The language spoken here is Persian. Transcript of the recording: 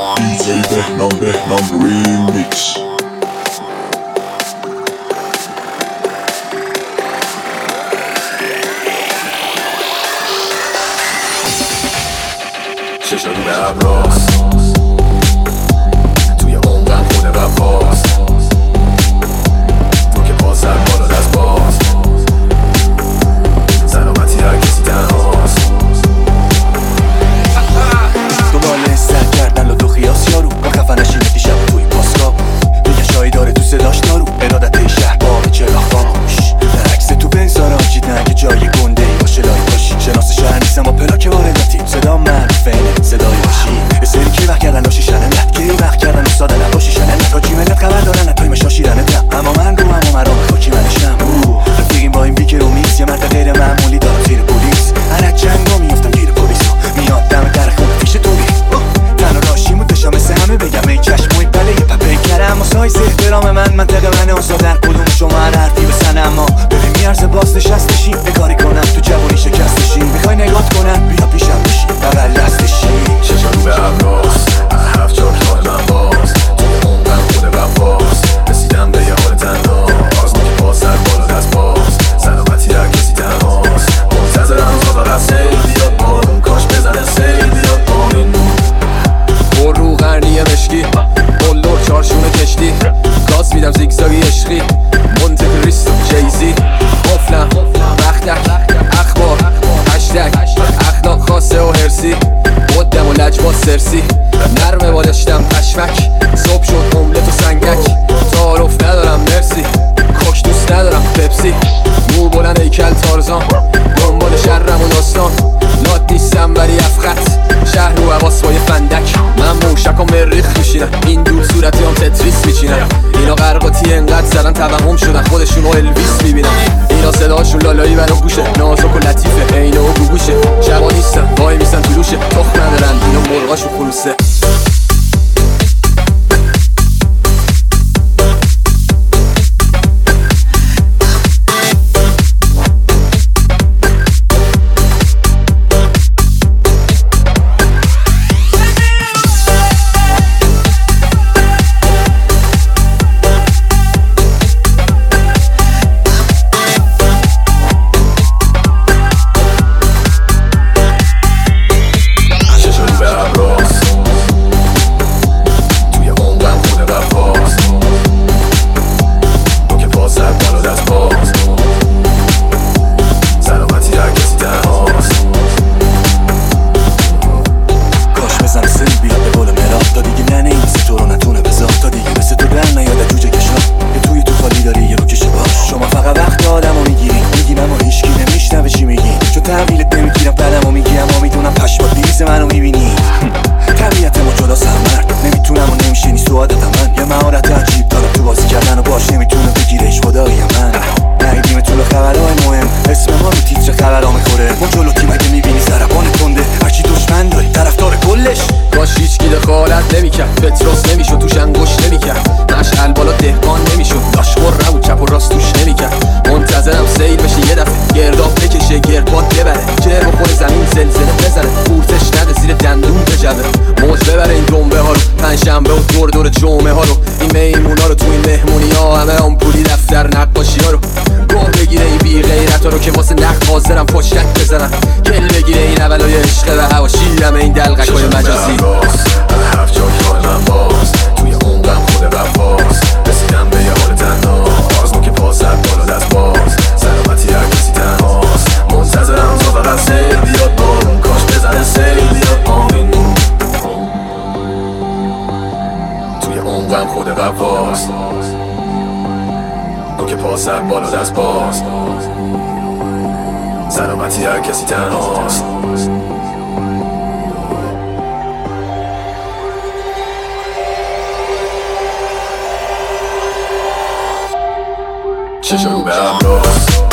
DJ بهنام ریمیکس. چشا رو به ابراز توی عمقم خونه وفاست، تو که پا سر بالا دست باز، سلامتی هر کسی تنهاست. دنبال سر کردن لطو خیاس یارو با خفنشی دیشب توی پاسکا میگه شایی داره تو صداش دارو ارادت شهر باقی چراغ خاموش در عکس تو بنزارا چیدن که جای گنده ای باشه لای باشی شناس شهر نیستم با پلاک وارداتی صدا معروفه اینه صدای باشی یه سری که وقت کردن لاشی شننت که وقت کردن استاد نباشی شننت تا جیملت خبر دارن نتای مشاشیرنت اما من رو اما مرام خاکی منشم رفیقیم با این بیکر و میز یه مرد غیر معمولی دارم زیر پلیس هر جنگا میفتم گیر پلیس میاد دم در خونه پیش تو تنها راشیمو دشا مثل همه بگم ای چشموی بله یه پپه کرم اما سایز احترام من منطقه منه اصلا در کدوم شما هر حرفی بسن اما ببین میارزه باز نشستشی بکاری کنم تو جوانی شکستشی میخوای نگات کنم بیا پیشم بشی بغل دستشی چشا رو به ابراز هفت جا راه من باز توی عمقم خونه وفاست رسیدم به یه حال تنها آزمون که پا سر بالا دست باز سلامتی هر کسی تنهاست منتظرم تا فقط سیل بیاد بارون کاش بزنه سیل بیاد پایین پر رو قرنی مشکی بلور چارشون کشتی گاز میدم زیگزاگی عشقی مونت کریستو جیزی قفلم وقتک اخبار هشتگ اخلاق خاصه و هرسی قدم و لجباز سرسی نرمه بالشتم پشمک صبح شد املت و سنگک تعارف ندارم مرسی کاش دوست ندارم پپسی مو بلند ایکل تارزان دنبال شرم و داستان لات نیستم ولی افخت شهر رو حواس با یه فندک من موشک و مریخ میشینم این دور صورتی هم تتریس میچینم اینا غرقاتی انقدر زدن توهم شدن خودشون و الویس میبینم اینا صداشون لالایی برا گوشه نازک و لطیفه عینه و گوگوشه شبا نیستن وای میسن طلوشه تخم ندارن اینا مرغاشو خلوصه تحویلت نمیگیرم بعدمو میگی اما میدونم پشمات بیریزه منو میبینی طبیعتمو جدا مرد نمیتونم و نمیشه نیست تو عادتم من یه مهارت عجیب دارم تو بازی کردن و باش نمیتونه بگیرش خداییم من نهیدیم طول خبرهای مهم اسم ما رو تیتر خبرها میخوره ما جلو تیم اگه میبینی ضربان تنده هرچی دشمن داری طرفدار کلش باش هیچکی دخالت نمیکرد پتروس نمیشد توش انگوش نمیکرد مشعل بالا دهقان نمیشد داش خور نبود چپ و راست توش نمیکرد منتظرم سیل بشه یه دفعه گرداب بکشه گردباد ببره جر بخوره زمین زلزله بزنه پورتش نده زیر دندون بجوه موج ببره این دنبه ها رو پنجشنبه و دور جمعه ها رو این میمونا رو تو این مهمونی ها همه آمپولی دفتر نقاشی ها رو گوه بگیره این بی غیرت ها رو که واسه نقد حاضرم پشتک بزنم کل بگیره این اولای عشق و هواشی همه این دلقک های مجازی هفت جا راه من باز توی عمقم خود وفاست رسیدم به یه حال تنها آزمون که پا سر بالا دست باز سلامتی هر کسی تنهاست منتظرم تا فقط سیل بیاد بارون کاش بزنه سیل بیاد پایین توی عمقم خود وفاست تو که پا سر بالا دست باز سلامتی هر کسی تنهاست چشا رو به ابراز